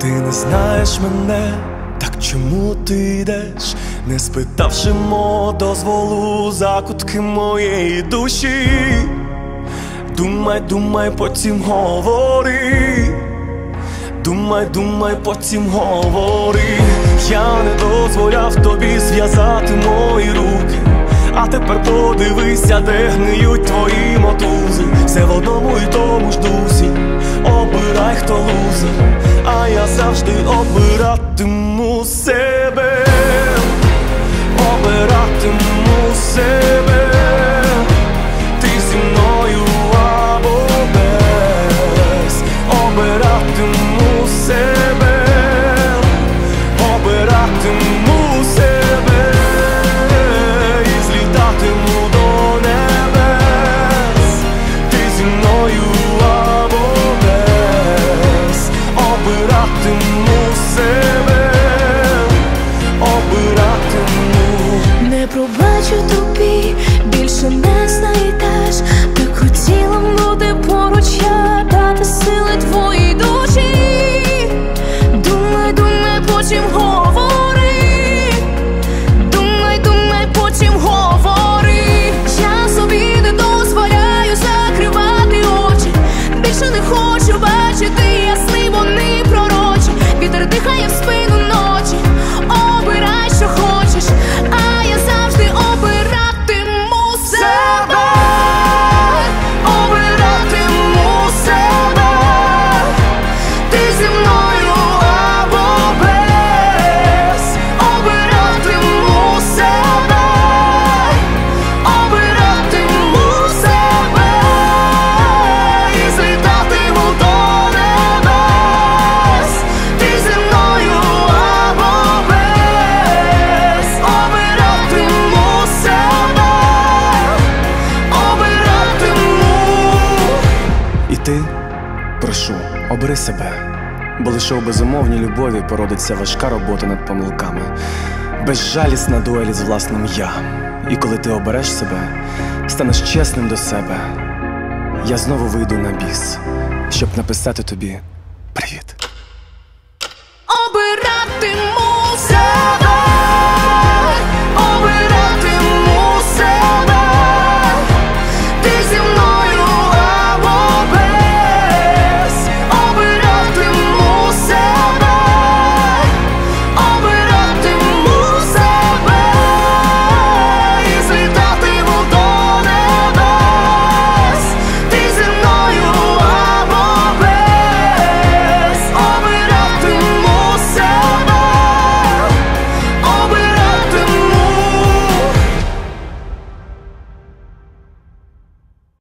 Ти не знаєш мене, так чому ти йдеш, не спитавши мого дозволу закутки моєї душі? Думай, думай, потім говори. Думай, думай, потім говори. Я не дозволяв тобі зв'язати мої руки, а тепер подивися, де гниють твої мотузи. Все в одному і тому ж дусі. Обирай, хто лузер, а я завжди обиратиму себе. Обиратиму себе. Ти зі мною або без. Обиратиму себе. Обиратиму себе. І злітатиму до небес. Ти зі мною або без. Обиратиму себе. Обиратиму. Не пробачу тобі, більше не знайдеш. Так хотіла бути поруч я, дати сили твоїй душі. Думай, думай, потім говори. Думай, думай, потім говори. Я собі не дозволяю закривати очі. Більше не хочу бачити ясни, вони пророчі. Вітер дихає в спину ночі. Обирай, що хочеш, а я завжди обиратиму себе. Обиратиму себе. Ти зі мною або без. Обиратиму себе. Обиратиму себе. І злітатиму до небес. Ти зі мною або без. Обиратиму себе. Обиратиму. І ти, прошу, обери себе, бо лише у безумовній любові породиться важка робота над помилками, безжалісна дуель з власним я. І коли ти обереш себе, станеш чесним до себе, я знову вийду на біс, щоб написати тобі привіт. Обиратиму